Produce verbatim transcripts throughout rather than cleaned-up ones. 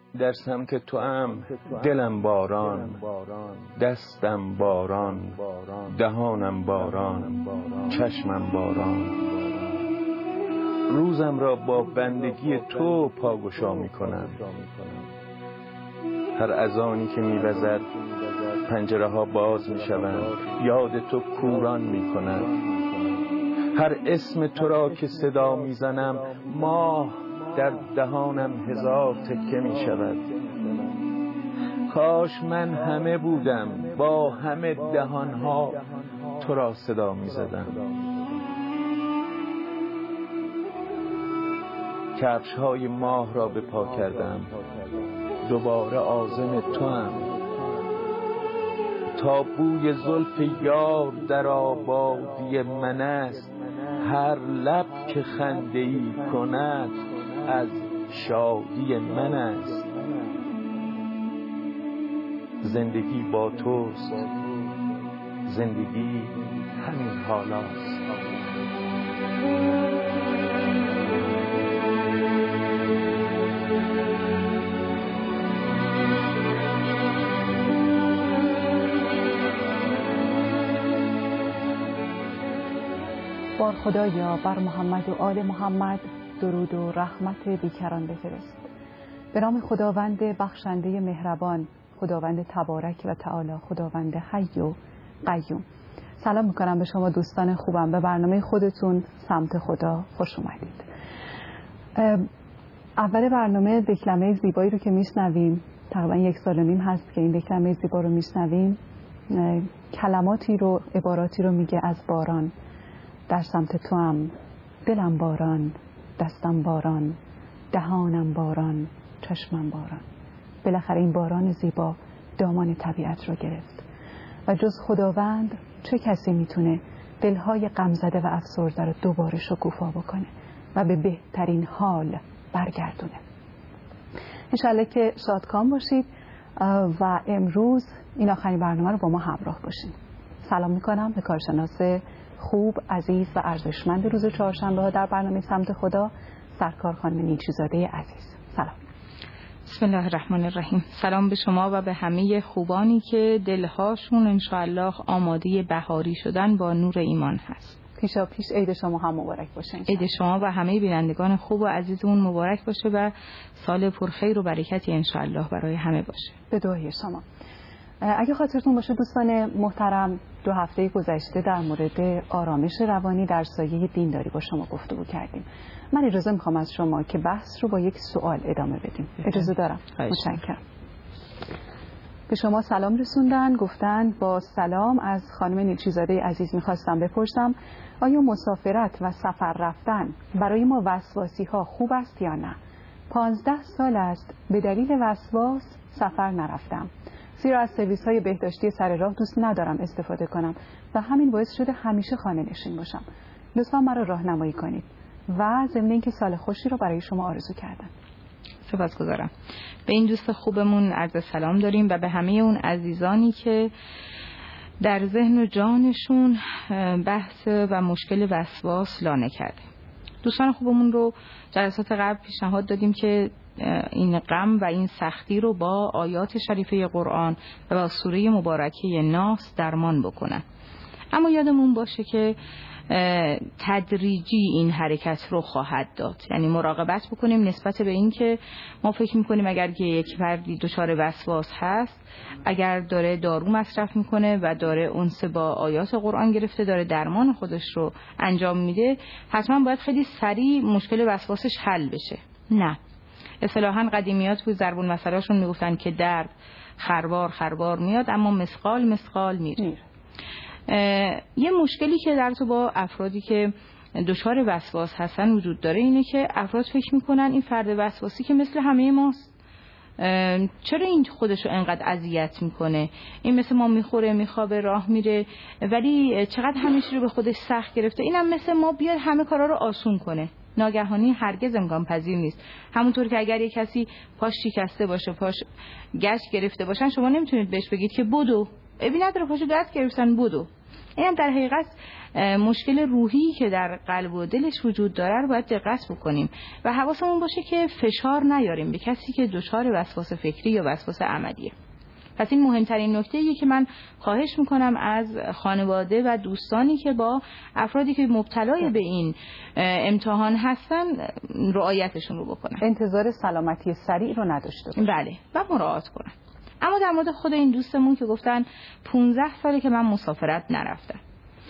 در سمت تو ام دلم باران، دستم باران، دهانم باران، چشمم باران. روزم را با بندگی تو پاگشا می کنم. هر اذانی که می وزد پنجره ها باز می شوند، یاد تو کوران می کند. هر اسم تو را که صدا می زنم ماه در دهانم هزار تکه می شود. کاش من همه بودم با همه دهانها تو را صدا می زدم. کفش های ماه را به پا کردم، دوباره عازم تو هم. تا بوی زلف یار در آبادی من است، هر لب که خنده ای کند از شادی من است. زندگی با توست، زندگی همین حالاست. بار خدایا بر محمد و آل محمد درود و رحمت بیکران بفرست. به نام خداوند بخشنده مهربان، خداوند تبارک و تعالی، خداوند حی و قیوم. سلام میکنم به شما دوستان خوبم. به برنامه خودتون سمت خدا خوش اومدید. اول برنامه دکلمه زیبایی رو که میشنویم، تقریبا یک سال و نیم هست که این دکلمه زیبا رو میشنویم، کلماتی رو، عباراتی رو میگه از باران. در سمت تو هم دلم باران، دستم باران، دهانم باران، چشمم باران. بالاخره این باران زیبا دامان طبیعت رو گرفت و جز خداوند چه کسی میتونه دلهای غمزده و افسرده رو دوباره شکوفا بکنه و به بهترین حال برگردونه. انشالله که شادکام باشید و امروز این آخرین برنامه رو با ما همراه باشید. سلام میکنم به کارشناس خوب، عزیز و ارزشمند روز چهارشنبه ها در برنامه سمت خدا، سرکار خانم نیچیزاده عزیز. سلام. بسم الله الرحمن الرحیم. سلام به شما و به همه خوبانی که دلهاشون انشاءالله آماده بهاری شدن با نور ایمان هست. پیشا پیش عید شما هم مبارک باشه. عید شما و همه بینندگان خوب و عزیزمون مبارک باشه و سال پرخیر و برکتی انشاءالله برای همه باشه. به دعای شما. اگه خاطرتون باشه دوستان محترم، دو هفته گذشته در مورد آرامش روانی در سایه دینداری با شما گفتگو کردیم. من اجازه میخوام از شما که بحث رو با یک سوال ادامه بدیم. اجازه دارم؟ متشکرم. به شما سلام رسوندن، گفتن با سلام از خانم نیچیزاده عزیز میخواستم بپرسم آیا مسافرت و سفر رفتن برای ما وسواسی ها خوب است یا نه؟ پانزده سال است به دلیل وسواس سفر نرفتم، زیرا از سرویس های بهداشتی سر راه دوست ندارم استفاده کنم و همین باعث شده همیشه خانه نشین باشم. لطفا مرا راهنمایی کنید و ضمن اینکه سال خوشی رو برای شما آرزو کردم. سپاسگزارم. به این دوست خوبمون عرض سلام داریم و به همه اون عزیزانی که در ذهن و جانشون بحث و مشکل وسواس لانه کرده. دوستان خوبمون رو جلسات قبل پیشنهاد دادیم که این غم و این سختی رو با آیات شریفه قرآن و با سوره مبارکه ناس درمان بکنن. اما یادمون باشه که تدریجی این حرکت رو خواهد داد. یعنی مراقبت بکنیم نسبت به این که ما فکر میکنیم اگر که یک فردی دچار وسواس هست، اگر داره دارو مصرف میکنه و داره انس با آیات قرآن گرفته، داره درمان خودش رو انجام میده، حتما باید خیلی سریع مشکل وسواسش حل بشه. نه، اصطلاحاً قدیمیات تو ضرب المثلاشون میگفتن که درد خروار خروار میاد اما مثقال مثقال میره. یه مشکلی که در تو با افرادی که دچار وسواس هستن وجود داره اینه که افراد فکر میکنن این فرد وسواسی که مثل همه ماست، چرا این خودشو انقدر اذیت میکنه، این مثل ما میخوره میخوابه راه میره ولی چقدر همه چیز رو به خودش سخت گرفته، اینم مثل ما بیاد همه کارا رو آسون کنه. ناگهانی هرگز امکان پذیر نیست. همونطور که اگر یک کسی پاش شکسته باشه، پاش گچ گرفته باشن، شما نمیتونید بهش بگید که بدو، ابی نداره پاشو گچ گرفتن بدو. اینم در حقیقت مشکل روحی که در قلب و دلش وجود داره رو باید دقت بکنیم و حواسمون باشه که فشار نیاریم به کسی که دچار وسواس فکری یا وسواس عملیه. پس این مهمترین نکته‌ایه که من خواهش میکنم از خانواده و دوستانی که با افرادی که مبتلای به این امتحان هستن رعایتشون رو بکنن. انتظار سلامتی سریع رو نداشته باشن. بله و مراعات کنن. اما در مورد خود این دوستمون که گفتن پانزده ساله که من مسافرت نرفتم،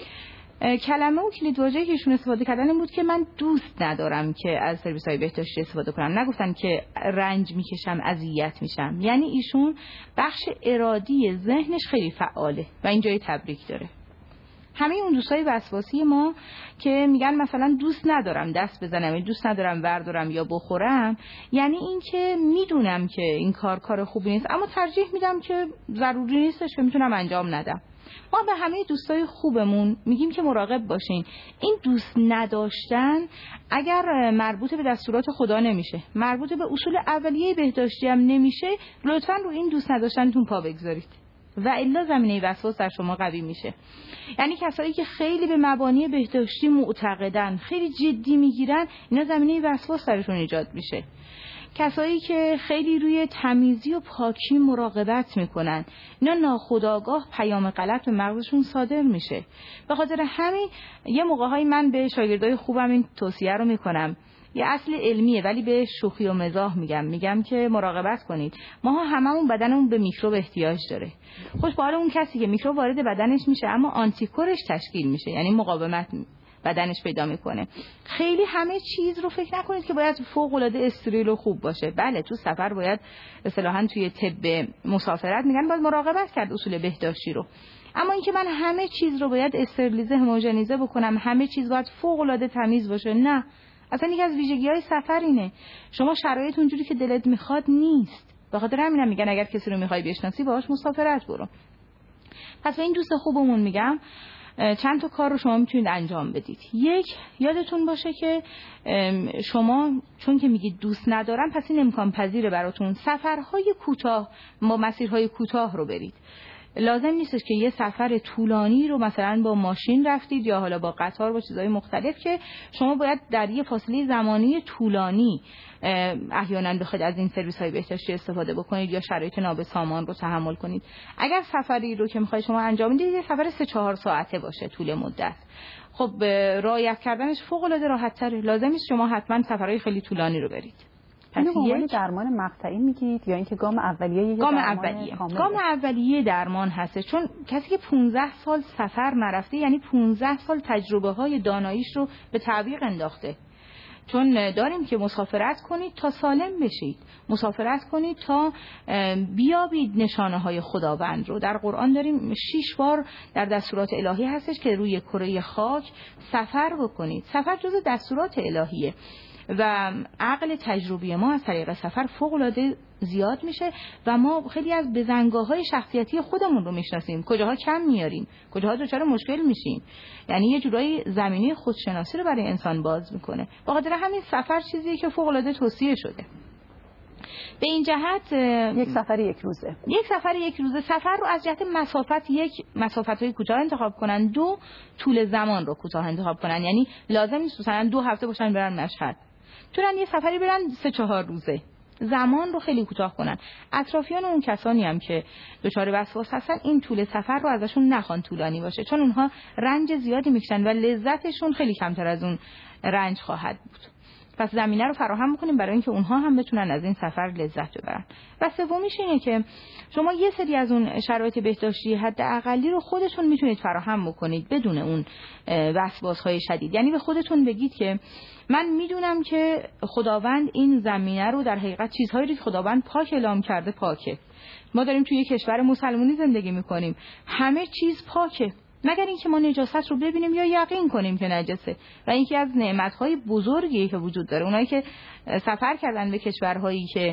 کلمه و کلیدواژه‌ای که ایشون استفاده کردن این بود که من دوست ندارم که از سرویس‌های بهداشتی استفاده کنم. نگفتن که رنج میکشم، اذیت میشم. یعنی ایشون بخش ارادی ذهنش خیلی فعاله و این جای تبریک داره. همه اون دوستای وسواسی ما که میگن مثلا دوست ندارم دست بزنم، دوست ندارم وردارم یا بخورم، یعنی این که میدونم که این کار کار خوبی نیست اما ترجیح میدم که ضروری نیستش که میتونم انجام ندم. ما به همه دوستای خوبمون میگیم که مراقب باشین. این دوست نداشتن اگر مربوط به دستورات خدا نمیشه، مربوط به اصول اولیه بهداشتی هم نمیشه، لطفاً رو این دوست نداشتنتون پا بگذارید و الا زمینه وسواس در شما قوی میشه. یعنی کسایی که خیلی به مبانی بهداشتی معتقدن، خیلی جدی میگیرن، اینا زمینه وسواس درشون ایجاد میشه. کسایی که خیلی روی تمیزی و پاکی مراقبت میکنن، اینا ناخودآگاه پیام غلط به مغزشون صادر میشه. به خاطر همین یه موقع‌های من به شاگردای خوبم این توصیه رو میکنم، یه اصل علمیه ولی به شوخی و مزاح میگم میگم که مراقبت کنید. ما هممون بدنمون به میکروب احتیاج داره. خوش به حال اون کسی که میکروب وارد بدنش میشه اما آنتیکورش تشکیل میشه، یعنی مقاومت بدنش پیدا میکنه. خیلی همه چیز رو فکر نکنید که باید فوق العاده استریل و خوب باشه. بله تو سفر باید اصطلاحاً توی طب مسافرت میگن باید مراقبت کرد اصول بهداشتی رو، اما اینکه من همه چیز رو باید استریلیزه هموژنیزه بکنم، همه چیز باید فوق العاده تمیز باشه، نه. اصلا یکی از ویژگی‌های سفر اینه شما شرایط اونجوری که دلت میخواد نیست. به خاطر همینم میگن اگر کسی رو میخوای بشناسی باهاش مسافرت برو. پس به این دوست خوبمون میگم چند تا کار رو شما میتونید انجام بدید. یک، یادتون باشه که شما چون که میگید دوست ندارم پس این امکان پذیره براتون سفرهای کوتاه با مسیرهای کوتاه رو برید. لازم نیستش که یه سفر طولانی رو مثلا با ماشین رفتید یا حالا با قطار با چیزهای مختلف که شما باید در یه فاصله زمانی طولانی احیانا بخواید از این سرویس های بهداشتی استفاده بکنید یا شرایط نابسامان رو تحمل کنید. اگر سفری رو که میخواید شما انجام بدید یه سفر سه چهار ساعته باشه طول مدت، خب رعایت کردنش فوق العاده راحت تره. لازم نیست شما حتما سفرهای خیلی طولانی رو برید. اینو به عنوان درمان مقطعی میگید یا اینکه گام اولیه یه گام اولیه گام اولیه درمان هست، چون کسی که پانزده سال سفر نرفته یعنی پانزده سال تجربه های داناییش رو به تعویق انداخته. چون داریم که مسافرت کنید تا سالم بشید، مسافرت کنید تا بیابید نشانه های خداوند رو. در قرآن داریم شش بار در دستورات الهی هستش که روی کره خاک سفر بکنید. سفر جزء دستورات الهیه و عقل تجربی ما از طریق سفر فوق العاده زیاد میشه و ما خیلی از بزنگاه‌های شخصیتی خودمون رو میشناسیم، کجاها کم میاریم، کجاها دچار مشکل میشیم. یعنی یه جورایی زمینه خودشناسی رو برای انسان باز میکنه. به خاطر همین سفر چیزیه که فوق العاده توصیه شده. به این جهت یک سفر یک روزه یک سفر یک روزه سفر رو از جهت مسافت یک مسافت‌های کوتاه انتخاب کنن، دو طول زمان رو کوتاه انتخاب کنن. یعنی لازم نیست مثلا دو هفته باشن برن مشهد، میتونن یه سفری برن سه چهار روزه، زمان رو خیلی کوتاه کنن. اطرافیان اون کسانی هم که دچار وسواس هستن این طول سفر رو ازشون نخوان طولانی باشه، چون اونها رنج زیادی میکشن و لذتشون خیلی کمتر از اون رنج خواهد بود. پس زمینه رو فراهم می‌کنیم برای اینکه اونها هم بتونن از این سفر لذت ببرن. و سومیش اینه که شما یه سری از اون شرایط بهداشتی حداقلی رو خودتون میتونید فراهم بکنید بدون اون وسواس‌های شدید. یعنی به خودتون بگید که من میدونم که خداوند این زمینه رو در حقیقت چیزهایی رو که خداوند پاک اعلام کرده پاکه. ما داریم توی یک کشور مسلمانی زندگی می‌کنیم، همه چیز پاکه، مگر اینکه ما نجاست رو ببینیم یا یقین کنیم که نجسه. و اینکه از نعمت‌های بزرگی که وجود داره، اونایی که سفر کردن به کشورهایی که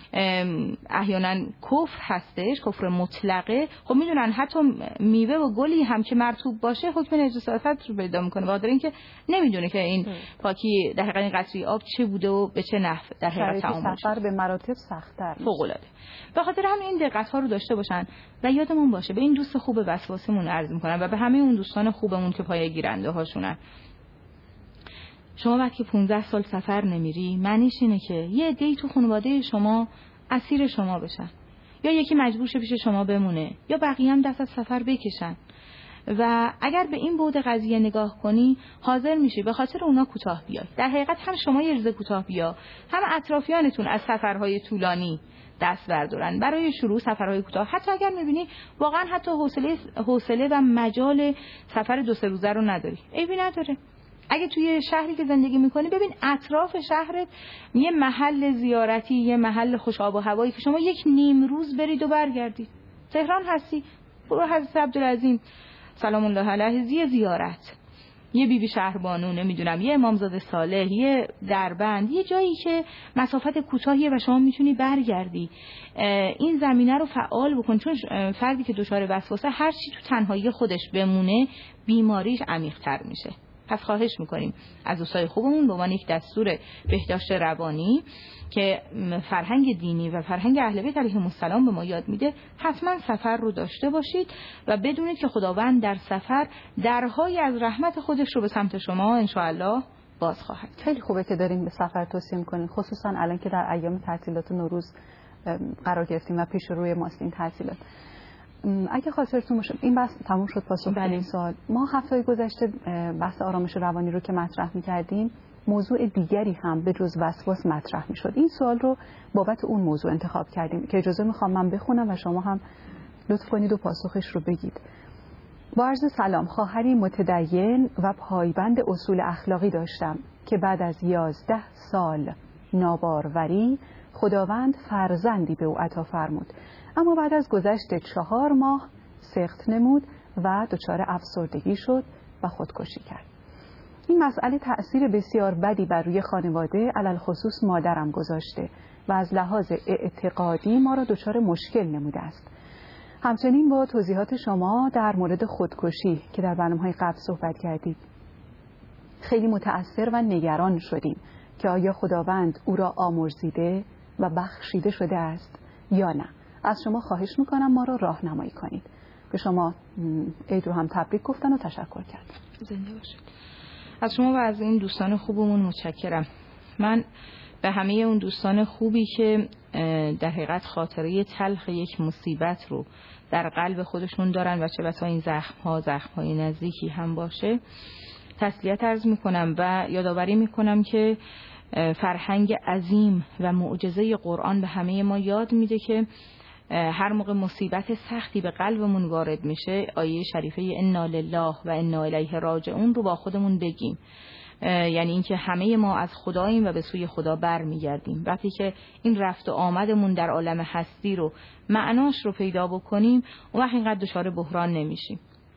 احیانا کفر هستش، کفر مطلقه، خب میدونن حتی میوه و گلی هم که مرطوب باشه حکم نجاست رو پیدا میکنه، بخاطر اینکه نمیدونه که این پاکی در حقیقت قطره آب چه بوده و به چه نحو در حقیقت تعامل سفر به مراتب سخت‌تر فوق العاده. به خاطر همین این دقت‌ها رو داشته باشن و یادمون باشه به این دوست خوب وسواسمون عرض میکنم و به همه اون دوستان خوبمون که پایه گیرنده هاشونن. شما وقتی پانزده سال سفر نمیری، معنیش اینه که یه عده‌ای تو خانواده شما اسیر شما بشن، یا یکی مجبور شه پیش شما بمونه، یا بقیه هم دست از سفر بکشن. و اگر به این بعد قضیه نگاه کنی، حاضر میشی به خاطر اونا کوتاه بیای. در حقیقت هم شما یه روز کوتاه بیا، هم اطرافیانتون از سفرهای طولانی دست بردارن برای شروع سفرهای کوتاه. حتی اگر میبینی واقعا حتی حوصله حوصله و مجال سفر دو سه روزه رو نداری، عیبی نداره. اگه توی شهری که زندگی میکنی، ببین اطراف شهرت یه محل زیارتی، یه محل خوش آب و هوایی که شما یک نیم روز برید و برگردید. تهران هستی، برو حضرت عبدالعظیم سلام الله علیه زی زیارت، یه بیبی شهربانو، نمیدونم یه امامزاده صالح، یه دربند، یه جایی که مسافت کوتاهیه و شما میتونی برگردی. این زمینه رو فعال بکن، چون فردی که دچار وسوسه هر چی تو تنهایی خودش بمونه بیماریش عمیق‌تر میشه. پس خواهش میکنیم از دوستای خوبمون به عنوان یک دستور بهداشت روانی که فرهنگ دینی و فرهنگ اهل بیت علیهم السلام به ما یاد میده، حتما سفر رو داشته باشید و بدونید که خداوند در سفر درهای از رحمت خودش رو به سمت شما انشاءالله باز خواهد. خیلی خوبه که داریم به سفر توصیه میکنین، خصوصا الان که در ایام تعطیلات نوروز قرار گرفتیم و پیش روی ماست این تعطیلات. اگه خاطرتون باشه این بحث تموم شد، پاسخ به این سوال. ما هفته گذشته بحث آرامش روانی رو که مطرح می‌کردیم، موضوع دیگری هم به جز وسواس مطرح می‌شد. این سوال رو بابت اون موضوع انتخاب کردیم که اجازه می‌خوام من بخونم و شما هم لطف کنید و پاسخش رو بگید. با عرض سلام، خواهری متدین و پایبند اصول اخلاقی داشتم که بعد از یازده سال ناباروری خداوند فرزندی به او عطا فرمود، اما بعد از گذشت چهار ماه سقط نمود و دچار افسردگی شد و خودکشی کرد. این مسئله تأثیر بسیار بدی بر روی خانواده علل خصوص مادرم گذاشته و از لحاظ اعتقادی ما را دچار مشکل نموده است. همچنین با توضیحات شما در مورد خودکشی که در برنامه‌های قبل صحبت کردید خیلی متأثر و نگران شدیم که آیا خداوند او را آمرزیده و بخشیده شده است یا نه. از شما خواهش میکنم ما را راهنمایی کنید. به شما عید رو هم تبریک گفتن و تشکر کردم. زنده باشید. از شما و از این دوستان خوبمون متشکرم. من به همه اون دوستان خوبی که در حقیقت خاطره تلخ یک مصیبت رو در قلب خودشون دارن و چه بسا این زخم ها زخم های نزدیکی هم باشه تسلیت عرض میکنم و یادآوری میکنم که فرهنگ عظیم و معجزه قرآن به همه ما یاد میده که هر موقع مصیبت سختی به قلبمون وارد میشه، آیه شریفه انا لله و انا الیه راجعون رو با خودمون بگیم. یعنی اینکه همه ما از خداییم و به سوی خدا برمیگردیم. وقتی که این رفت و آمدمون در عالم هستی رو معناش رو پیدا بکنیم، اون وقت اینقدر دچار بحران نمیشیم.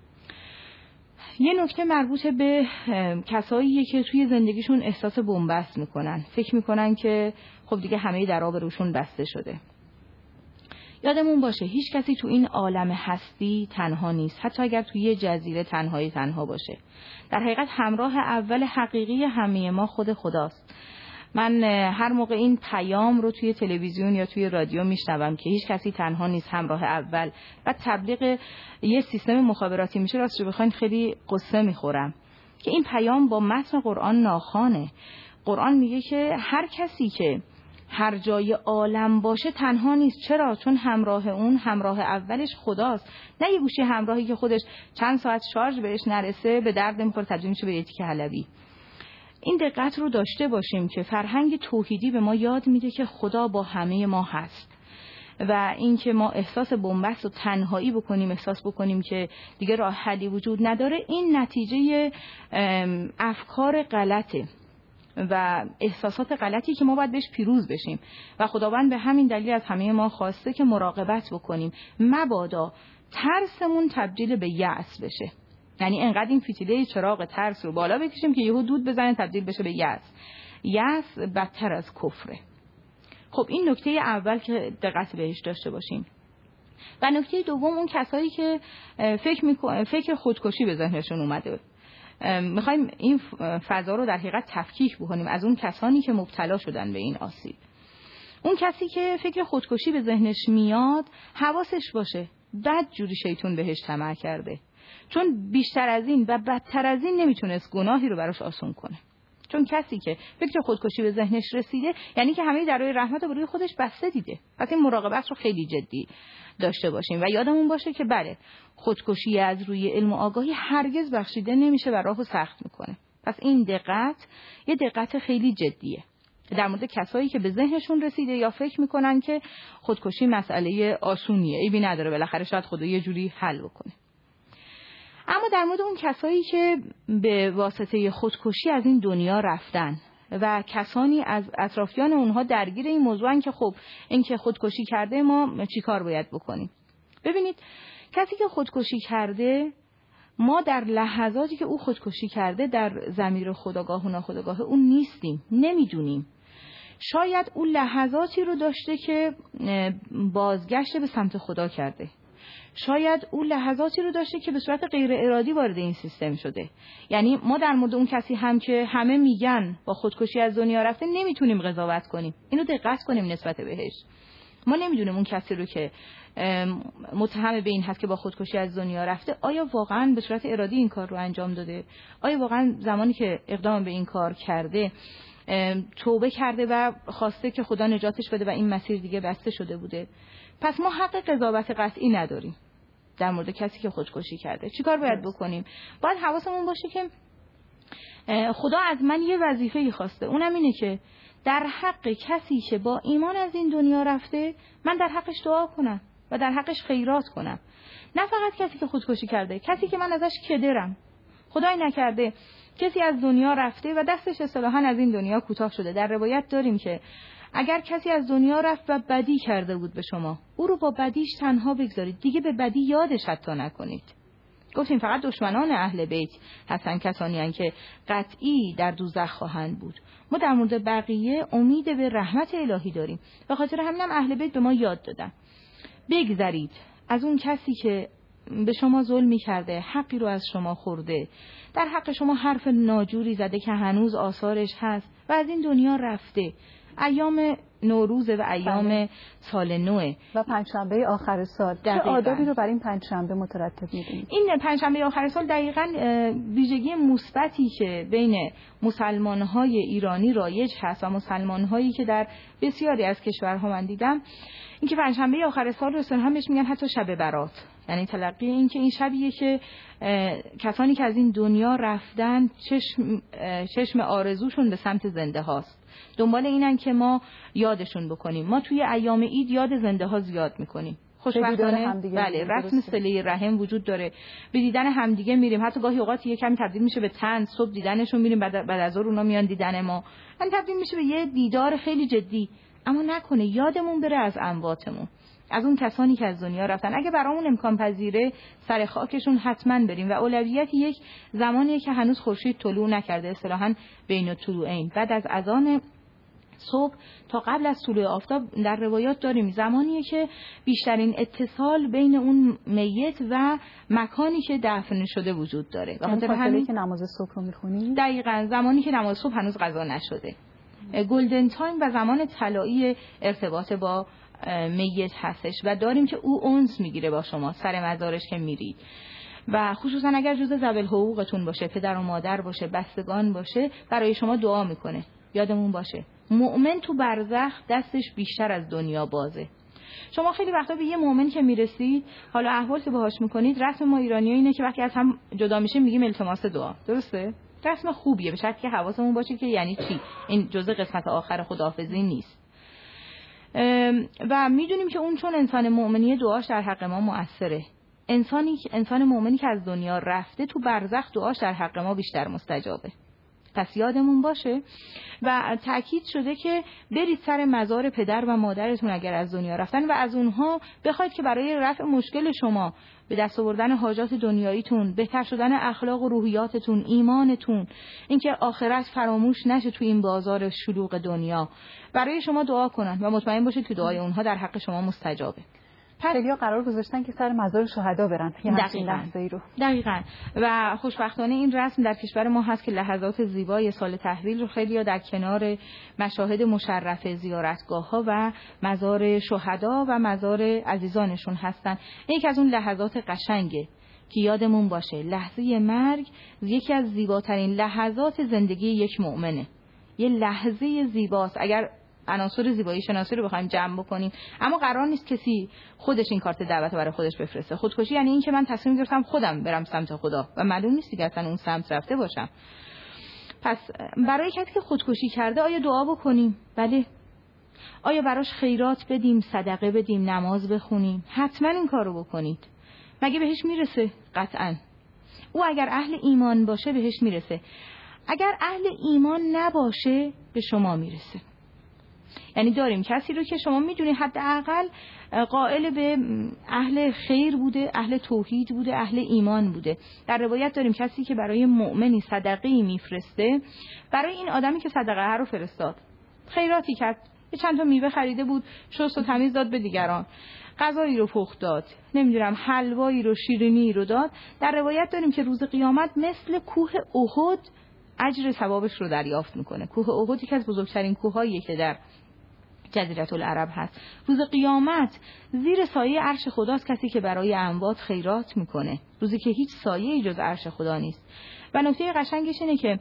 یه نکته مربوط به کسایی که توی زندگیشون احساس بنبست میکنن، فکر میکنن که خب دیگه همه درا به روشون بسته شده. یادمون باشه هیچ کسی تو این عالم هستی تنها نیست، حتی اگر توی یه جزیره تنهایی تنها باشه. در حقیقت همراه اول حقیقی همه ما خود خداست. من هر موقع این پیام رو توی تلویزیون یا توی رادیو میشنوم که هیچ کسی تنها نیست، همراه اول، و تبلیغ یه سیستم مخابراتی میشه، راستش رو بخواین خیلی قصه میخورم که این پیام با متن قرآن ناخوانه. قرآن میگه که هر کسی که هر جای عالم باشه تنها نیست. چرا؟ چون همراه اون همراه اولش خداست، نه یه گوشی همراهی که خودش چند ساعت شارژ بهش نرسه به درد نمیخوره، تبدیل میشه به یه تیکه حلبی. این دقت رو داشته باشیم که فرهنگ توحیدی به ما یاد میده که خدا با همه ما هست و اینکه ما احساس بنبست و تنهایی بکنیم، احساس بکنیم که دیگه راه حلی وجود نداره، این نتیجه افکار غلطه و احساسات غلطی که ما باید بهش پیروز بشیم و خداوند به همین دلیل از همه ما خواسته که مراقبت بکنیم مبادا ترسمون تبدیل به یأس بشه. یعنی انقدر این فتیله چراغ ترس رو بالا بکشیم که یهو دود بزنه تبدیل بشه به یأس. یأس بدتر از کفره. خب این نکته اول که دقت بهش داشته باشیم. و نکته دوم اون کسایی که فکر میکن... فکر خودکشی به ذهنشون اومده، میخوایم این فضا رو در حقیقت تفکیک بکنیم از اون کسانی که مبتلا شدن به این آسیب. اون کسی که فکر خودکشی به ذهنش میاد حواسش باشه بد جوری شیطون بهش طمع کرده. چون بیشتر از این و بدتر از این نمیتونست گناهی رو براش آسون کنه. چون کسی که فکر خودکشی به ذهنش رسیده یعنی که همه درهای رحمت رو روی خودش بسته دیده. پس این مراقبت رو خیلی جدی داشته باشیم و یادمون باشه که بله خودکشی از روی علم و آگاهی هرگز بخشیده نمیشه و راهو سخت میکنه. پس این دقت یه دقت خیلی جدیه در مورد کسایی که به ذهنشون رسیده یا فکر میکنن که خودکشی مسئله آسونیه، عیبی نداره، بالاخره شاید خدا یه جوری حل بکنه. اما در مورد اون کسایی که به واسطه خودکشی از این دنیا رفتن و کسانی از اطرافیان اونها درگیر این موضوعن که خب این که خودکشی کرده ما چی کار باید بکنیم. ببینید کسی که خودکشی کرده ما در لحظاتی که او خودکشی کرده در ضمیر خودآگاه و ناخودآگاه اون نیستیم، نمیدونیم. شاید اون لحظاتی رو داشته که بازگشت به سمت خدا کرده، شاید اون لحظاتی رو داشته که به صورت غیر ارادی وارد این سیستم شده. یعنی ما در مورد اون کسی هم که همه میگن با خودکشی از دنیا رفته نمیتونیم قضاوت کنیم، اینو دقت کنیم نسبت بهش. ما نمیدونیم اون کسی رو که متهم به این هست که با خودکشی از دنیا رفته آیا واقعا به صورت ارادی این کار رو انجام داده، آیا واقعا زمانی که اقدام به این کار کرده توبه کرده و خواسته که خدا نجاتش بده و این مسیر دیگه بسته شده بوده. پس ما حق قضاوت قطعی نداریم در مورد کسی که خودکشی کرده. چیکار باید بکنیم؟ باید حواسمون باشه که خدا از من یه وظیفه‌ای خواسته، اونم اینه که در حق کسی که با ایمان از این دنیا رفته من در حقش دعا کنم و در حقش خیرات کنم. نه فقط کسی که خودکشی کرده، کسی که من ازش کدرم، خدای نکرده کسی از دنیا رفته و دستش اصطلاحاً از این دنیا کوتاه شده. در روایت داریم که اگر کسی از دنیا رفت و بدی کرده بود به شما، او رو با بدیش تنها بگذارید، دیگه به بدی یادش حتی نکنید. گفتیم فقط دشمنان اهل بیت هستن کسانی هستن که قطعی در دوزخ خواهند بود. ما در مورد بقیه امید به رحمت الهی داریم. به خاطر همینم اهل بیت به ما یاد دادن بگذرید از اون کسی که به شما ظلمی کرده، حقی رو از شما خورده، در حق شما حرف ناجوری زده که هنوز آثارش هست و از این دنیا رفته. ایام نوروزه و ایام سال نوه و پنجشنبه آخر سال. چه آدابی رو برای این پنجشنبه مترتب می‌دونید؟ این پنجشنبه آخر سال دقیقاً ویژگی مثبتی که بین مسلمان‌های ایرانی رایج هست و مسلمان‌هایی که در بسیاری از کشورها من دیدم، اینکه پنجشنبه آخر سال رو اصطلاحاً بهش میگن حتی شب برات، یعنی تلقی این که این شبیه که کسانی که از این دنیا رفتن چشم چشم آرزوشون به سمت زنده هاست، دنبال اینن که ما یادشون بکنیم. ما توی ایام عید یاد زنده ها زیاد میکنیم. خوشبختانه بله رسم صله رحم وجود داره، به دیدن همدیگه میریم، حتی گاهی اوقات یه کمی تبدیل میشه به طنز، صبح دیدنشون میریم، بعد بعد از ظهر اونا میان دیدن ما، من تبدیل میشه به یه دیدار خیلی جدی. اما نکنه یادمون بره از امواتمون، از اون کسانی که از دنیا رفتن. اگه برامون امکان پذیره سر خاکشون حتما بریم و اولویت یک زمانیه که هنوز خورشید طلوع نکرده، اصطلاحاً بین الطلوعین، بعد از اذان صبح تا قبل از طلوع آفتاب در روایات داریم زمانیه که بیشترین اتصال بین اون میت و مکانی که دفن شده وجود داره. و خاطر همین که نماز صبح رو میخونیم دقیقاً زمانی که نماز صبح هنوز قضا نشده، گلدن تایم و زمان طلایی ارتباط با میت هستش و داریم که او اونس میگیره با شما سر مزارش که میرید و خصوصا اگر جزء ذوی الحقوقتون باشه، پدر و مادر باشه، بستگان باشه، برای شما دعا میکنه. یادمون باشه مؤمن تو برزخ دستش بیشتر از دنیا بازه. شما خیلی وقتا به یه مؤمن که میرسید، حالا احوال که باهاش میکنید، رسم ما ایرانی‌ها اینه که وقتی از هم جدا میشه میگیم التماس دعا، درسته؟ رسم خوبیه، به شرطی که حواسمون باشه که یعنی چی، این جزء قسمت آخر خداحافظی نیست. و میدونیم که اون چون انسان مؤمنی دعاش در حق ما مؤثره. انسانی انسان مؤمنی که از دنیا رفته تو برزخ دعاش در حق ما بیشتر مستجابه. پس یادمون باشه و تأکید شده که برید سر مزار پدر و مادرتون اگر از دنیا رفتن و از اونها بخواید که برای رفع مشکل شما، به دست آوردن حاجات دنیاییتون، بهتر شدن اخلاق و روحیاتتون، ایمانتون، اینکه آخرت فراموش نشه تو این بازار شلوغ دنیا، برای شما دعا کنن و مطمئن باشید که دعای اونها در حق شما مستجابه. خیلی‌ها قرار گذاشتن که سر مزار شهدا برن، یعنی این لحظه‌ای رو. دقیقاً. و خوشبختانه این رسم در کشور ما هست که لحظات زیبای سال تحویل رو خیلی‌ها در کنار مشاهد مشرف زیارتگاه‌ها و مزار شهدا و مزار عزیزانشون هستن. این یکی از اون لحظات قشنگه که یادمون باشه لحظه مرگ یکی از زیباترین لحظات زندگی یک مؤمنه. یه لحظه زیباست اگر عناصر زیبایی شناسی رو بخوایم جمع بکنیم، اما قرار نیست کسی خودش این کارت دعوت برای خودش بفرسته. خودکشی یعنی این که من تصمیم گرفتم خودم برم سمت خدا و معلوم نیست که اصلا اون سمت رفته باشم. پس برای کسی که خودکشی کرده آیا دعا بکنیم؟ بله. آیا براش خیرات بدیم، صدقه بدیم، نماز بخونیم؟ حتما این کارو بکنید. مگه بهش میرسه؟ قطعاً. او اگر اهل ایمان باشه بهش میرسه. اگر اهل ایمان نباشه به شما میرسه. یعنی داریم کسی رو که شما میدونید حداقل قائل به اهل خیر بوده، اهل توحید بوده، اهل ایمان بوده. در روایت داریم کسی که برای مؤمنی صدقه‌ای میفرسته، برای این آدمی که صدقه رو فرستاد خیراتی کرد، یه چند تا میوه خریده بود، شست و تمیز داد به دیگران، غذایی رو پخت داد، نمیدونم حلوایی رو، شیرینی رو داد. در روایت داریم که روز قیامت مثل کوه احد اجر ثوابش رو دریافت میکنه. کوه احد یکی از بزرگترین کوههاییه که در جزیره العرب هست. روز قیامت زیر سایه عرش خداست کسی که برای اموات خیرات میکنه، روزی که هیچ سایه‌ای جز عرش خدا نیست. و نکته قشنگش اینه که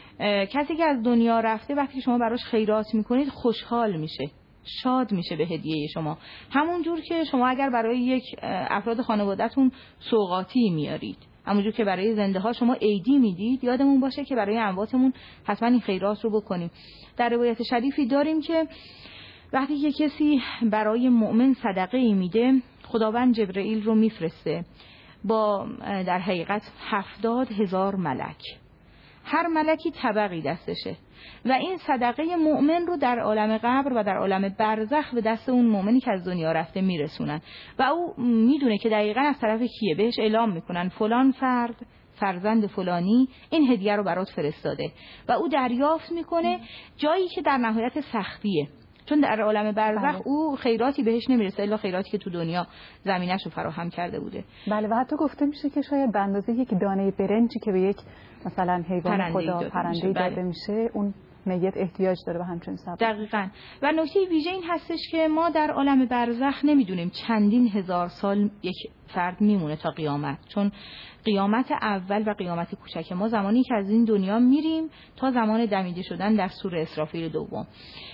کسی که از دنیا رفته وقتی شما براش خیرات میکنید خوشحال میشه، شاد میشه به هدیه شما. همون جور که شما اگر برای یک افراد خانواده‌تون سوغاتی میارید، همونجور که برای زنده ها شما عیدی میدید، یادمون باشه که برای امواتمون حتما این خیرات رو بکنیم. در روایت شریفی داریم که وقتی که کسی برای مؤمن صدقه ای میده، خداوند جبرئیل رو میفرسته با در حقیقت هفتاد هزار ملک. هر ملکی طبقی دستشه و این صدقه مؤمن رو در عالم قبر و در عالم برزخ به دست اون مؤمنی که از دنیا رفته میرسونن و او میدونه که دقیقاً از طرف کیه. بهش اعلام میکنن فلان فرد فرزند فلانی این هدیه رو برات فرستاده و او دریافت میکنه جایی که در نهایت سختیه، چون در عالم برزخ او خیراتی بهش نمیرسه الا خیراتی که تو دنیا زمینش رو فراهم کرده بوده. بله و حتی گفته میشه که شاید به اندازه یک دانه برنجی که به یک مثلا حیوان خدا پرنده‌ای داده میشه اون میت احتیاج داره به همچین سبب. دقیقاً. و نکته ویژه این هستش که ما در عالم برزخ نمیدونیم چندین هزار سال یک فرد میمونه تا قیامت، چون قیامت اول و قیامت کوچک ما زمانی که از این دنیا میریم تا زمان دمیده شدن در سور اسرافیل دوم.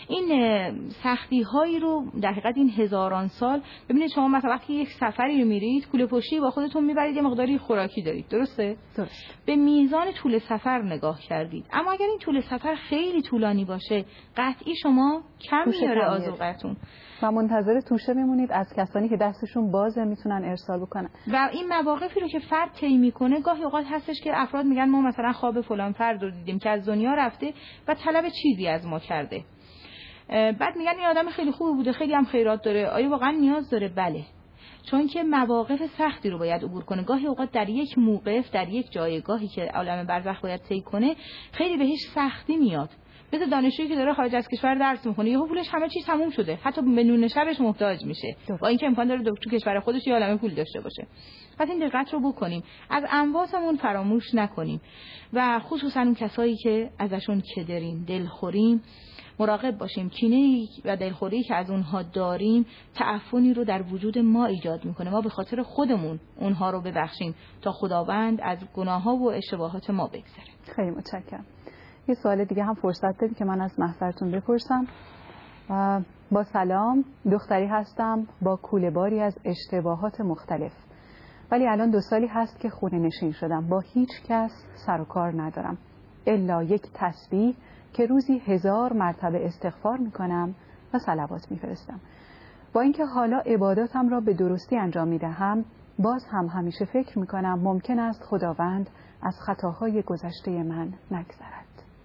این سختی هایی رو در حقیقت این هزاران سال، ببینید شما مثلا وقتی یک سفری رو میرید کوله پشتی با خودتون میبرید، یه مقداری خوراکی دارید، درسته؟ درست. به میزان طول سفر نگاه کردید، اما اگر این طول سفر خیلی طولانی باشه قطعی شما کم میاره آذوقتون و منتظر توشه میمونید از کسانی که دستشون بازه میتونن ارسال بکنن. و این مواقفی رو که فرد طی میکنه گاهی اوقات هستش که افراد میگن ما مثلا خواب فلان فرد رو دیدیم که از دنیا رفته و طلب چیزی از ما کرده، بعد میگن این آدم خیلی خوب بوده، خیلی هم خیرات داره، آیا واقعا نیاز داره؟ بله، چون که مواقف سختی رو باید عبور کنه. گاهی اوقات در یک موقف، در یک جایگاهی که عالم برزخ باید طی کنه خیلی بهش سختی میاد. مثل دانشجویی که داره خارج از کشور درس میخونه، یهو پولش همه چیز تموم شده، حتی به نون شبش محتاج میشه با اینکه امکان داره تو کشور خودش یه عالمه پول داشته باشه. پس این دقت رو بکنیم، از امواتمون فراموش نکنیم و خصوصا اون کسایی که ازشون کدریم، دلخوریم، مراقب باشیم. کینه و دلخوری که از اونها داریم تعفنی رو در وجود ما ایجاد میکنه. ما به خاطر خودمون اونها رو ببخشیم تا خداوند از گناه‌ها و اشتباهات ما بگذره. خیلی متشکرم. یه سوال دیگه هم فرصت بدید که من از محضرتون بپرسم. با سلام، دختری هستم با کوله‌باری از اشتباهات مختلف، ولی الان دو سالی هست که خونه نشین شدم، با هیچ کس سر و کار ندارم الا یک تسبیح که روزی هزار مرتبه استغفار میکنم و صلوات میفرستم. با اینکه حالا عباداتم را به درستی انجام میدهم، باز هم همیشه فکر میکنم ممکن است خداوند از خطاهای گذشته من نگذرد.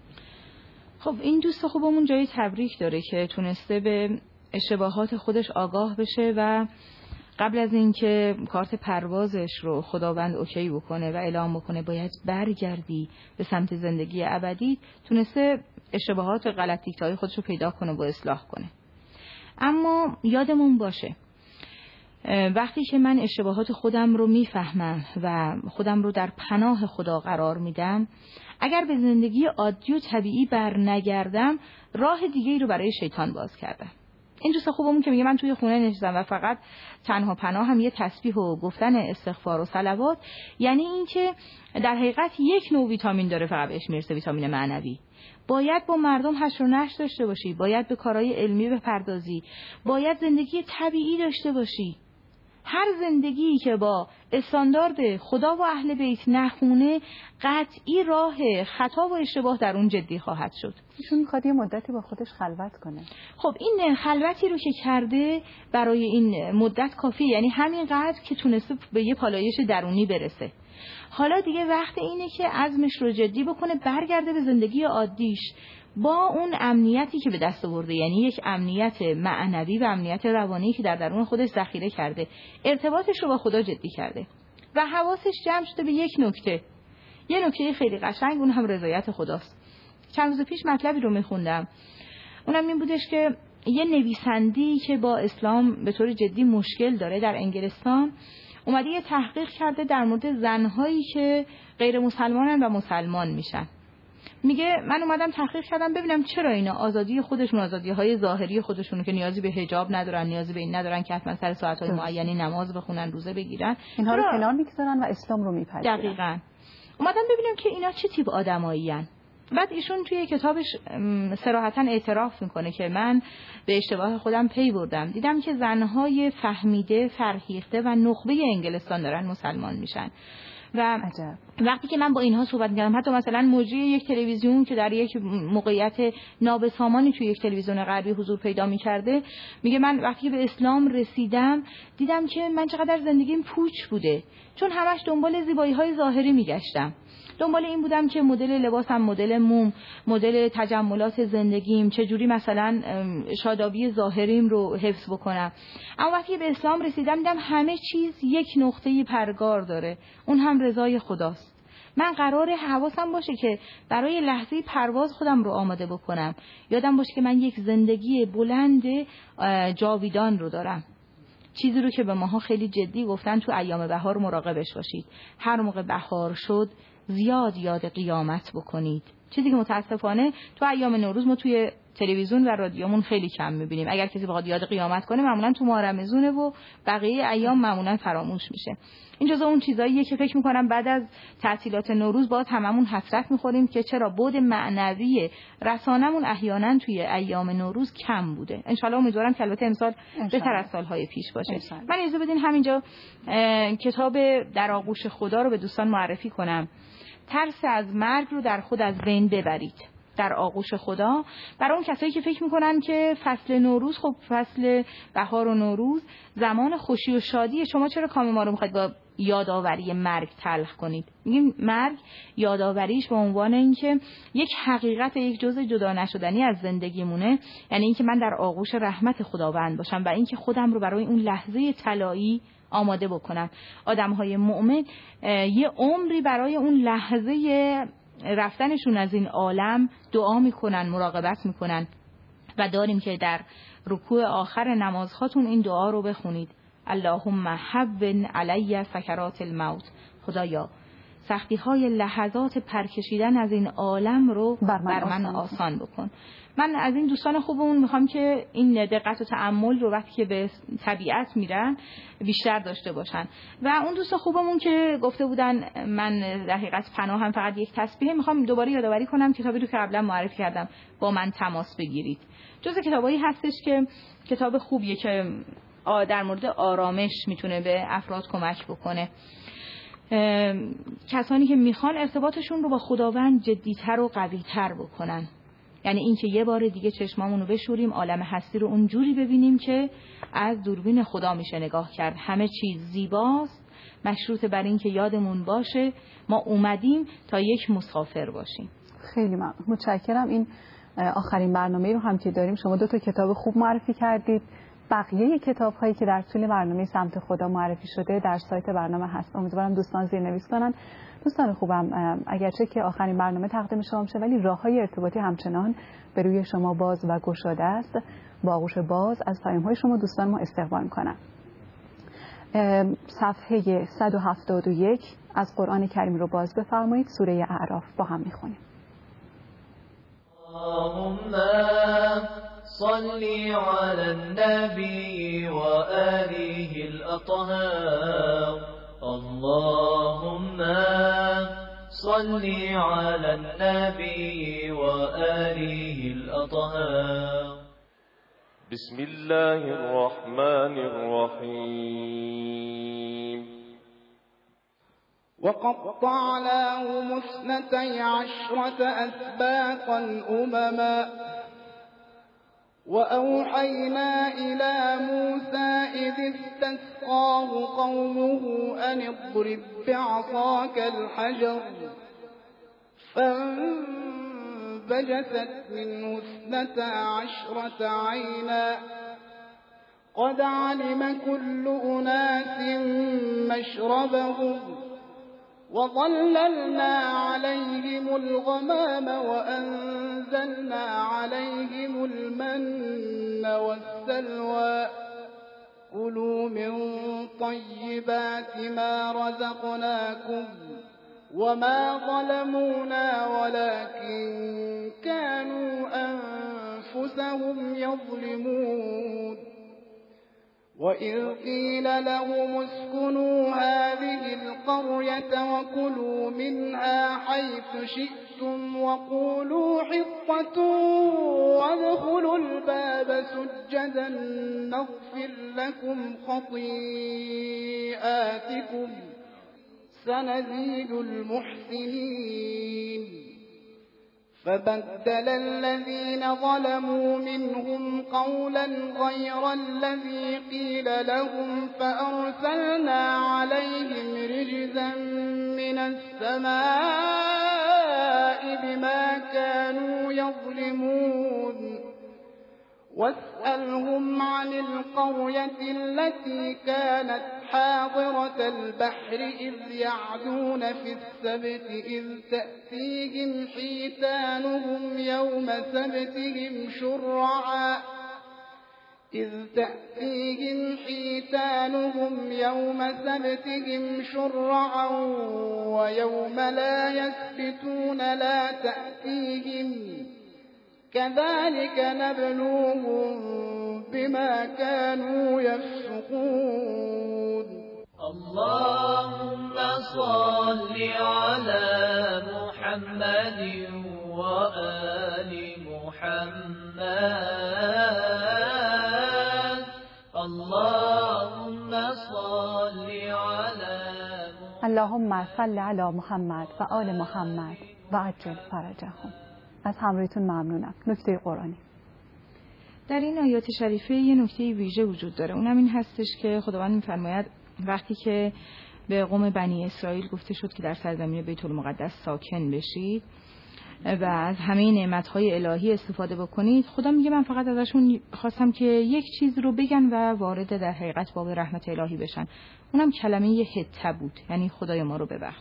خب این دوست خوبمون جایی تبریک داره که تونسته به اشتباهات خودش آگاه بشه و قبل از اینکه کارت پروازش رو خداوند اوکی بکنه و اعلام بکنه باید برگردی به سمت زندگی ابدی، تونسته اشتباهات و غلط دیکته‌های خودش رو پیدا کنه و اصلاح کنه. اما یادمون باشه وقتی که من اشتباهات خودم رو میفهمم و خودم رو در پناه خدا قرار میدم، اگر به زندگی عادی و طبیعی بر نگردم راه دیگه‌ای رو برای شیطان باز کردم. این دوست خوبمون که میگه من توی خونه نشستم و فقط تنها پناه هم یه تسبیح و گفتن استغفار و صلوات، یعنی این که در حقیقت یک نوع ویتامین داره فقط بهش میرسه، ویتامین معنوی. باید با مردم حشر و نشر داشته باشی، باید به کارهای علمی بپردازی، باید زندگی طبیعی داشته باشی. هر زندگی که با استاندارد خدا و اهل بیت نخونه، قطعی راه خطا و اشتباه در اون جدی خواهد شد. ایشون میخواد یه مدتی با خودش خلوت کنه. خب این خلوتی رو که کرده برای این مدت کافی، یعنی همینقدر که تونسته به یه پالایش درونی برسه. حالا دیگه وقت اینه که عزمش رو جدی بکنه، برگرده به زندگی عادیش با اون امنیتی که به دست آورده، یعنی یک امنیت معنوی و امنیت روانی که در درون خودش ذخیره کرده، ارتباطش رو با خدا جدی کرده و حواسش جمع شده به یک نکته، یه نکته خیلی قشنگ، اون هم رضایت خداست. چند روز پیش مطلبی رو میخوندم، اونم این بودش که یه نویسنده‌ای که با اسلام به طور جدی مشکل داره در انگلستان اومده یه تحقیق کرده در مورد زنهایی که غیر مسلمانن و مسلمان میشن. میگه من اومدم تحقیق کردم ببینم چرا اینا آزادی خودشون، آزادی‌های ظاهری خودشون که نیازی به حجاب ندارن، نیازی به این ندارن که حتما سر ساعت‌های معینی نماز بخونن، روزه بگیرن، اینها رو کنار میگذارن و اسلام رو میپذیرن. دقیقاً. اومدم ببینم که اینا چه تیپ آدمایین. بعد ایشون توی کتابش صراحتاً اعتراف میکنه که من به اشتباه خودم پی بردم، دیدم که زنهای فهمیده، فرهیخته و نخبه انگلستان دارن مسلمان میشن. و عجب. وقتی که من با اینها صحبت می‌کردم، حتی مثلا مجری یک تلویزیون که در یک موقعیت نابسامانی توی یک تلویزیون غربی حضور پیدا می‌کرده، میگه من وقتی به اسلام رسیدم دیدم که من چقدر زندگیم پوچ بوده، چون همش دنبال زیبایی‌های ظاهری می‌گشتم. دنبال این بودم که مدل لباسم، مدل موم، مدل تجملات زندگیم، چجوری مثلا شادابی ظاهریم رو حفظ بکنم. اما وقتی به اسلام رسیدم دیدم همه چیز یک نقطه‌ای پرگار داره، اون هم رضای خداست. من قراره حواسم باشه که برای لحظه پرواز خودم رو آماده بکنم، یادم باشه که من یک زندگی بلند جاویدان رو دارم. چیزی رو که به ماها خیلی جدی گفتن تو ایام بهار مراقبش باشید. هر موقع بهار شد زیاد یاد قیامت بکنید. چیزی که متاسفانه تو ایام نوروز ما توی تلویزیون و رادیومون خیلی کم می‌بینیم. اگر کسی بخواد یاد قیامت کنه معمولا تو ماه رمضونه و بقیه ایام معمولا فراموش میشه. این جزء اون چیزاییه که فکر می‌کنم بعد از تعطیلات نوروز باز هممون حسرت می‌خوریم که چرا بعد معنوی رسانه‌مون احیانا توی ایام نوروز کم بوده. ان شاءالله امیدوارم که البته امسال بهتر از سال‌های پیش باشه. من اجازه بدین همینجا کتاب در آغوش خدا رو به دوستان معرفی کنم. ترس از مرگ رو در خود از بین ببرید. در آغوش خدا، برای اون کسایی که فکر میکنن که فصل نوروز، خب فصل بهار و نوروز زمان خوشی و شادیه، شما چرا کام ما رو میخواید با یادآوری مرگ تلخ کنید؟ میگیم مرگ یادآوریش به عنوان اینکه یک حقیقت، یک جزء جدا نشدنی از زندگیمونه، یعنی اینکه من در آغوش رحمت خداوند باشم و اینکه خودم رو برای اون لحظه طلایی آماده بکنم. آدم‌های مؤمن یه عمری برای اون لحظه رفتنشون از این عالم دعا میکنن، مراقبت میکنن و داریم که در رکوع آخر نمازهاتون این دعا رو بخونید: اللهم هون علی سکرات الموت. خدایا سختی های لحظات پرکشیدن از این عالم رو بر من, بر من آسان, آسان بکن. من از این دوستان خوبمون میخوام که این دقت و تأمل رو وقتی که به طبیعت میرن بیشتر داشته باشن. و اون دوست خوبمون که گفته بودن من در حقیقت پناه هم فقط یک تسبیحه، میخوام دوباره یادآوری کنم کتابی رو که قبلا معرفی کردم، با من تماس بگیرید. جز کتابایی هستش که کتاب خوبیه که در مورد آرامش میتونه به افراد کمک بکنه. کسانی که میخوان ارتباطشون رو با خداوند جدی‌تر و قوی‌تر بکنن، یعنی اینکه یه بار دیگه چشمامون رو بشوریم، عالم هستی رو اونجوری ببینیم که از دوربین خدا میشه نگاه کرد. همه چیز زیباست، مشروط بر این که یادمون باشه ما اومدیم تا یک مسافر باشیم. خیلی ممنون، متشکرم. این آخرین برنامه رو هم که داریم، شما دو تا کتاب خوب معرفی کردید. بقیه کتاب هایی که در طول برنامه سمت خدا معرفی شده در سایت برنامه هست. امیدوارم دوستان زیرنویس کنن. دوستان خوبم، اگرچه که آخرین برنامه تقدیم شما میشه، ولی راههای ارتباطی همچنان به روی شما باز و گشاده است. با آغوش باز از پیام های شما دوستان ما استقبال میکنم. صفحه صد و هفتاد و یک از قرآن کریم رو باز بفرمایید. سوره اعراف با هم میخونیم. صل على النبي وآله الأطهار اللهم صل على النبي وآله الأطهار. بسم الله الرحمن الرحيم. وقطعناهم اثنتي عشرة أسباطا أمما وأوحينا إلى موسى إذ استسقاه قومه أن اضرب بعصاك الحجر فانبجست منه اثنتا عشرة عينا قد علم كل أناس مشربهم وظللنا عليهم الغمام وأنزلنا عليهم المن والسلوى كلوا من طيبات ما رزقناكم وما ظلمونا ولكن كانوا أنفسهم يظلمون. وإذ قيل لهم اسكنوا هذه القرية وكلوا منها حيث شئتم وقولوا حطة وادخلوا الباب سجدا نغفر لكم خطيئاتكم سنزيد المحسنين. فبدل الذين ظلموا منهم قولا غير الذي قيل لهم فأرسلنا عليهم رجزا من السماء بما كانوا يظلمون. واسألهم عن القرية التي كانت حاضرة البحر إذ يعدون في السبت إذ تأتيهم حيتانهم يوم سبتهم شرعا إذ تأتيهم حيتانهم يوم سبتهم شرعا ويوم لا يسبتون لا تأتيهم كذلك نبلوهم بما كانوا يفسقون. اللهم صل على محمد وآل محمد. اللهم صل على محمد. اللهم صل على محمد و آل محمد و عجل فرجهم. از همراهیتون ممنونم. نکته قرآنی در این آیات شریفه یه نکته ویژه وجود داره، اونم این هستش که خداوند می‌فرماید وقتی که به قوم بنی اسرائیل گفته شد که در سرزمین بیت المقدس ساکن بشید و از همه نعمت‌های الهی استفاده بکنید، خدا میگه من فقط ازشون خواستم که یک چیز رو بگن و وارد در حقیقت باب رحمت الهی بشن، اونم کلمه حته بود، یعنی خدای ما رو ببخش.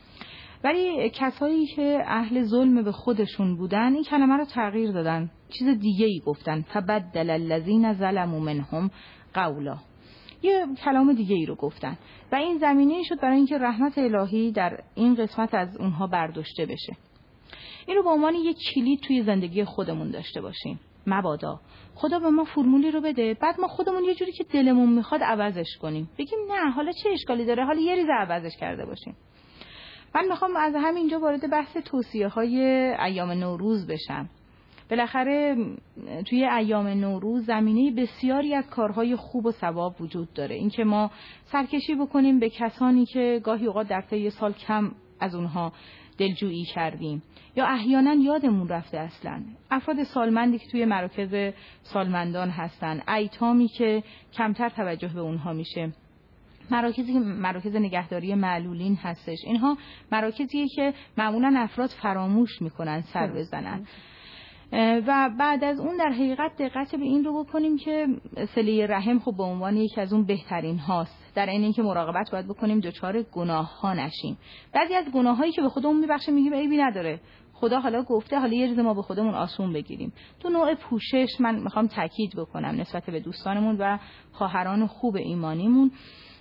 ولی کسایی که اهل ظلم به خودشون بودن این کلمه رو تغییر دادن، چیز دیگه ای گفتن، فبدل الذین ظلموا منهم قولا، یه کلام دیگه ای رو گفتن و این زمینه شد برای اینکه رحمت الهی در این قسمت از اونها برداشته بشه. این رو به عنوان یک کلید توی زندگی خودمون داشته باشیم. مبادا خدا به ما فرمولی رو بده، بعد ما خودمون یه جوری که دلمون میخواد عوضش کنیم، بگیم نه حالا چه اشکالی داره، حالا یه ریز عوضش کرده باشیم. من میخوام از همینجا وارد بحث توصیه های ایام نوروز بشم. بالاخره توی ایام نوروز زمینه بسیاری از کارهای خوب و ثواب وجود داره، اینکه ما سرکشی بکنیم به کسانی که گاهی اوقات در طی سال کم از اونها دلجویی کردیم یا احیانا یادمون رفته اصلا، افراد سالمندی که توی مراکز سالمندان هستن، ایتامی که کمتر توجه به اونها میشه، مراکزی که مراکز نگهداری معلولین هستش، اینها مراکزیه که معمولا افراد فراموش میکنن سر بزنن و بعد از اون در حقیقت دقت به این رو بکنیم که صله رحم خب به عنوان یکی از اون بهترین هاست، در این اینکه مراقبت باید بکنیم دچار گناه ها نشیم. بعضی از گناه هایی که به خودمون میبخشه میگیم عیبی نداره، خدا حالا گفته، حالا یه روز ما به خودمون آسون بگیریم. تو نوع پوشش من میخوام تاکید بکنم نسبت به دوستانمون و خواهران خوب ایمانیمون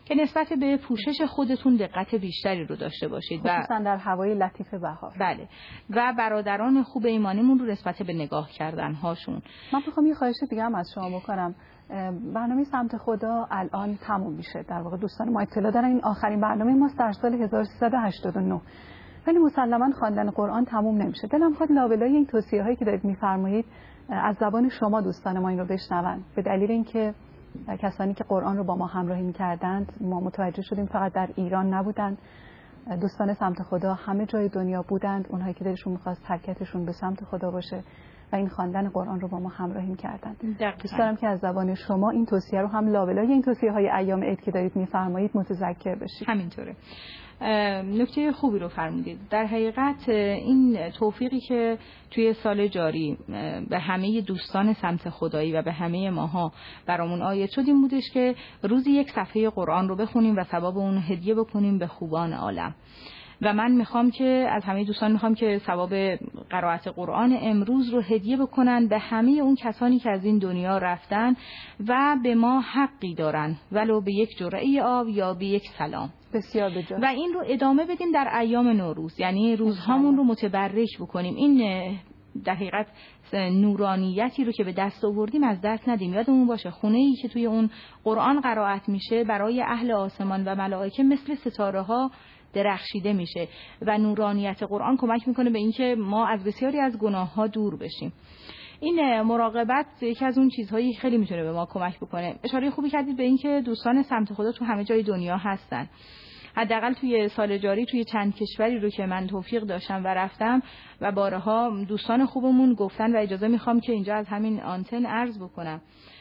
که نسبت به پوشش خودتون دقت بیشتری رو داشته باشید و خصوصا در هوای لطیف بهار. بله. و برادران خوب ایمانیمون رو نسبت به نگاه کردن هاشون. من میخوام یه خواهش دیگه هم از شما بکنم. برنامه سمت خدا الان تموم میشه. در واقع دوستان ما اطلاع دارن این آخرین برنامه ماست در سال هزار و سیصد و هشتاد و نه. ولی مسلماً خواندن قرآن تموم نمیشه. دلم خود لابلای این توصیه هایی که دارید میفرمایید از زبان شما دوستان ما این رو بشنون. به دلیل اینکه کسانی که قرآن رو با ما همراهی می‌کردند ما متوجه شدیم فقط در ایران نبودند. دوستان سمت خدا همه جای دنیا بودند، اونهایی که دلشون می‌خواست حرکتشون به سمت خدا باشه و این خواندن قرآن رو با ما همراهی می‌کردند. دوست دارم که از زبان شما این توصیه رو هم لابلای این توصیه‌های ایام عید که دارید می‌فرمایید متذکر بشید. همینطوره. نکته خوبی رو فرمودید. در حقیقت این توفیقی که توی سال جاری به همه دوستان سمت خدایی و به همه ماها برامون عاید شد این بودش که روزی یک صفحه قرآن رو بخونیم و ثواب اون هدیه بکنیم به خوبان عالم. و من میخوام که از همه دوستان میخوام که ثواب قرائت قرآن امروز رو هدیه بکنن به همه اون کسانی که از این دنیا رفتن و به ما حقی دارن، ولو به یک جرعه آب یا به یک سلام. بسیار بجا. و این رو ادامه بدیم در ایام نوروز، یعنی روزهامون رو متبرک بکنیم. این در حقیقت نورانیتی رو که به دست آوردیم از دست ندیم. یادمون باشه خونه‌ای که توی اون قرآن قرائت میشه برای اهل آسمان و ملائکه مثل ستاره ها درخشیده میشه و نورانیت قرآن کمک میکنه به اینکه ما از بسیاری از گناه ها دور بشیم. این مراقبت یکی از اون چیزهایی خیلی میتونه به ما کمک بکنه. اشاره خوبی کردید به اینکه دوستان سمت خدا تو همه جای دنیا هستن. حداقل توی سال جاری توی چند کشوری رو که من توفیق داشتم و رفتم و بارها دوستان خوبمون گفتن و اجازه میخوام که اینجا از همین آنتن عرض بکنم.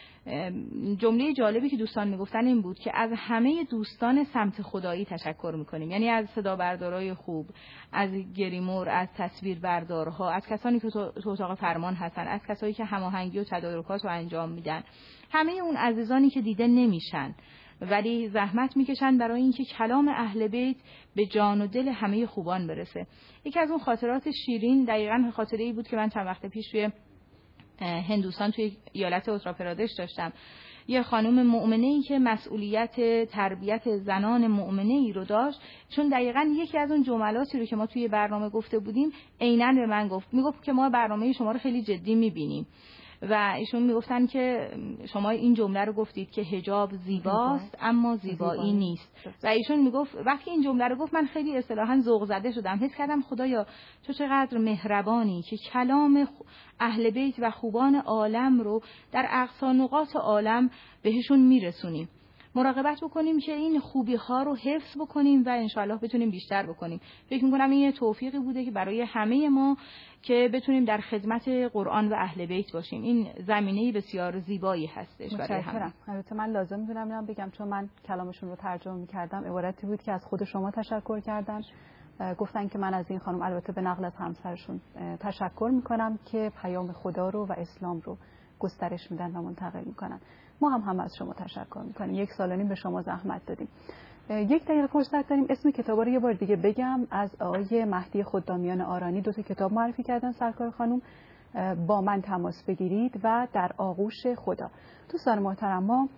جمله جالبی که دوستان میگفتن این بود که از همه دوستان سمت خدایی تشکر میکنیم، یعنی از صدا بردارای خوب، از گریمور، از تصویر بردارها، از کسانی که تو اتاق فرمان هستن، از کسایی که هماهنگی و تدارکات رو انجام میدن، همه اون عزیزانی که دیده نمیشن ولی زحمت میکشن برای اینکه کلام اهل بیت به جان و دل همه خوبان برسه. یکی از اون خاطرات شیرین دقیقاً خاطره ای بود که من چند وقت پیش توی هندوستان توی ایالت اتر پرادش داشتم. یه خانم مؤمنه‌ای که مسئولیت تربیت زنان مؤمنه‌ای رو داشت، چون دقیقاً یکی از اون جملاتی رو که ما توی برنامه گفته بودیم عیناً به من گفت. میگفت که ما برنامه شما رو خیلی جدی می‌بینیم و ایشون میگفتن که شما این جمله رو گفتید که حجاب زیباست اما زیبایی نیست. و ایشون میگفت وقتی این جمله رو گفت من خیلی اصطلاحاً ذوق زده شدم. حس کردم خدایا تو چقدر مهربانی که کلام اهل بیت و خوبان عالم رو در اقصا نقاط عالم بهشون میرسونیم. مراقبت بکنیم که این خوبی ها رو حفظ بکنیم و انشاءالله بتونیم بیشتر بکنیم. فکر میکنم این توفیقی بوده که برای همه ما که بتونیم در خدمت قرآن و اهل بیت باشیم. این زمینه بسیار زیبایی هستش برای همه. البته من لازم میدونم اینم بگم چون من کلامشون رو ترجمه میکردم، عبارتی بود که از خود شما تشکر کردن. گفتن که من از این خانم البته به نقل از همسرشون تشکر میکنم که پیام خدا رو و اسلام رو گسترش میدن و منتقل میکنن. ما هم هم از شما تشکر میکنیم. یک سال و نیم به شما زحمت دادیم. یک دقیقه فرصت داریم اسم کتابا رو یه بار دیگه بگم. از آقای مهدی خدامیان آرانی دو تا کتاب معرفی کردن سرکار خانم. با من تماس بگیرید و در آغوش خدا. دوستان محترم، ما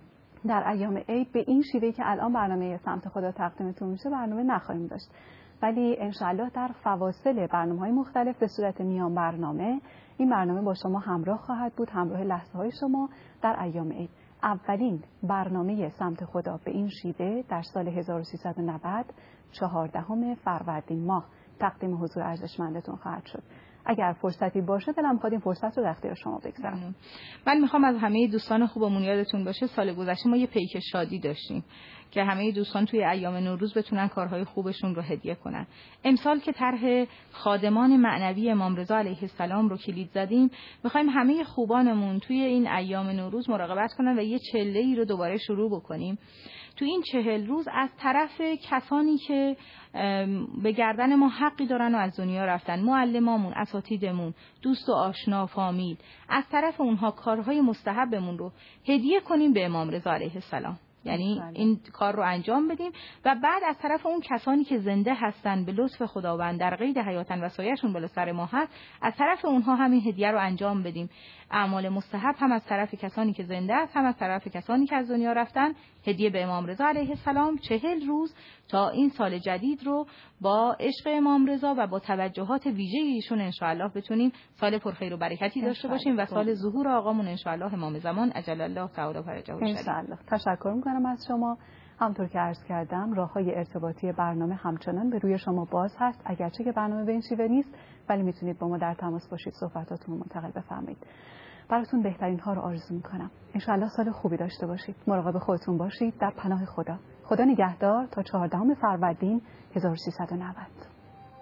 در ایام عید به این شیوهی که الان برنامه سمت خدا تقدیمتون میشه برنامه نخواهیم داشت، ولی انشاءالله در فواصل برنامه‌های مختلف به صورت میان برنامه این برنامه با شما همراه خواهد بود، همراه لحظه‌های شما در ایام عید. اولین برنامه سمت خدا به این شیوه در سال هزار و سیصد و نود چهاردهم فروردین ماه تقدیم حضور ارجشمندتون خواهد شد. اگر فرصتی باشه دلم می‌خواد این فرصت رو در اختیار شما بگذارم. من میخوام از همه دوستان خوبمون یادتون باشه سال گذشته ما یه پیک شادی داشتیم که همه دوستان توی ایام نوروز بتونن کارهای خوبشون رو هدیه کنن. امسال که طرح خادمان معنوی امام رضا علیه السلام رو کلید زدیم، میخوایم همه خوبانمون توی این ایام نوروز مراقبت کنن و یه چله‌ای رو دوباره شروع بکنیم. تو این چهل روز از طرف کسانی که به گردن ما حقی دارن و از دنیا رفتن، معلمامون، اساتیدمون، دوست و آشنا، فامیل، از طرف اونها کارهای مستحبمون رو هدیه کنیم به امام رضا علیه السلام. یعنی این کار رو انجام بدیم و بعد از طرف اون کسانی که زنده هستن به لطف خداوند در قید حیاتن و سایه‌شون بالا سر ما هست، از طرف اونها همین هدیه رو انجام بدیم. اعمال مستحب هم از طرف کسانی که زنده است، هم از طرف کسانی که از دنیا رفتن، هدیه به امام رضا علیه السلام چهل روز تا این سال جدید رو با عشق امام رضا و با توجهات ویژه ایشون ان شاء الله بتونیم سال پرخیر و برکتی داشته باشیم و سال ظهور آقامون ان شاء الله امام زمان عجل الله تعالی فرجه ان شاء الله. تشکر می‌کنم از شما. همطور که عرض کردم راه‌های ارتباطی برنامه همچنان به روی شما باز هست، اگرچه که برنامه به این شیوه نیست ولی میتونید با ما در تماس باشید، صحبتاتون رو منتقل بفرمایید. براتون بهترین ها رو آرزو میکنم. ان شاء الله سال خوبی داشته باشید. مراقب خودتون باشید. در پناه خدا. خدا نگهدار تا چهاردهم فروردین هزار و سیصد و نود.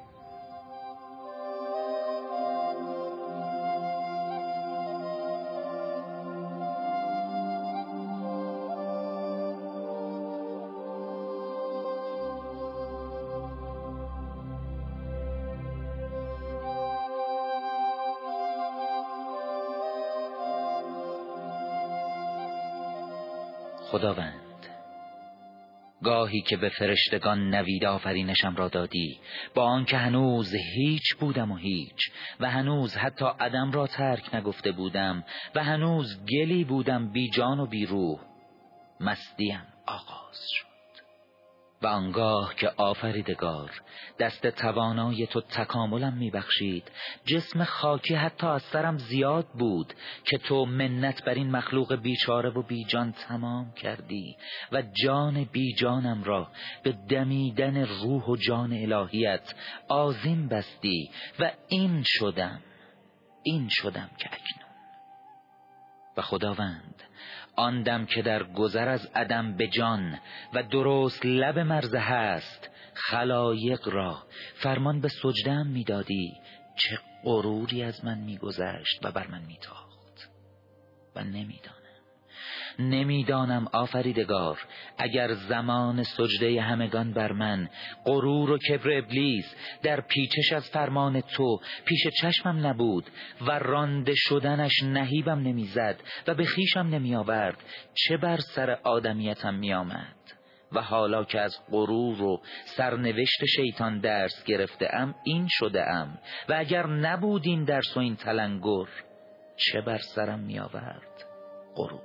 خداوند، گاهی که به فرشتگان نوید آفرینشم را دادی، با آنکه هنوز هیچ بودم و هیچ و هنوز حتی عدم را ترک نگفته بودم و هنوز گلی بودم بی جان و بی روح، مستیم آغاز شد. و آنگاه که آفریدگار دست توانای تو تکاملم میبخشید، جسم خاکی حتی از سرم زیاد بود که تو منت بر این مخلوق بیچاره و بیجان تمام کردی و جان بیجانم را به دمیدن روح و جان الهیت آذین بستی و این شدم این شدم که اکنون. و خداوند، آن دم که در گذر از عدم به جان و درست لب مرزه هست خلایق را فرمان به سجده‌ام میدادی، چه غروری از من میگذشت و بر من میتاخت. و نمیدانم نمیدانم آفریدگار، اگر زمان سجده همگان بر من غرور و کبر ابلیس در پیچش از فرمان تو پیش چشمم نبود و رانده شدنش نهیبم نمیزد و به خویشم نمی آورد، چه بر سر آدمیتم می آمد. و حالا که از غرور و سرنوشت شیطان درس گرفته ام، این شده ام و اگر نبود این درس و این تلنگر، چه بر سرم می آورد؟ غرور.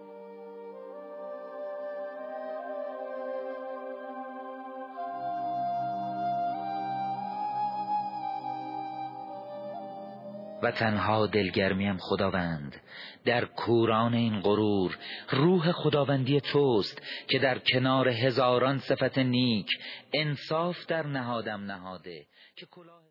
و تنها دلگرمیم خداوند در کوران این غرور روح خداوندی توست که در کنار هزاران صفت نیک انصاف در نهادم نهاده که کلاه